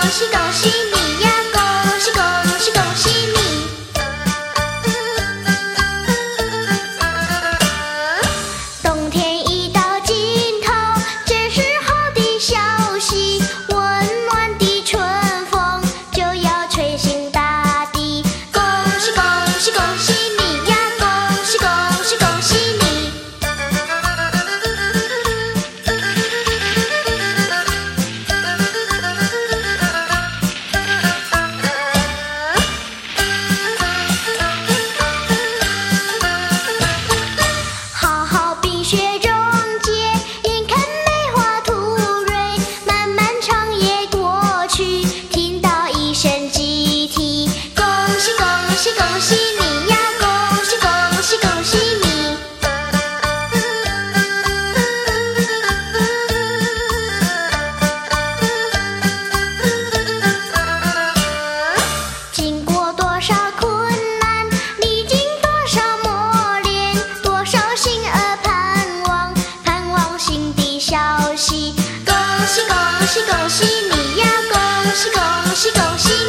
喜恭喜你呀，恭喜恭喜恭喜你！冬天已到尽头，这是好的消息，温暖的春风就要吹醒大地。恭喜恭喜恭喜你呀，恭喜恭喜恭喜你！好好冰雪溶解，眼看梅花吐蕊，漫漫长夜过去，听到一声集体，恭喜恭喜恭喜你呀，恭喜恭喜恭喜你！经过多少困难，历经多少磨练，多少心儿盼望，盼望新的消息。恭喜恭喜恭喜你呀，恭喜恭喜恭喜你！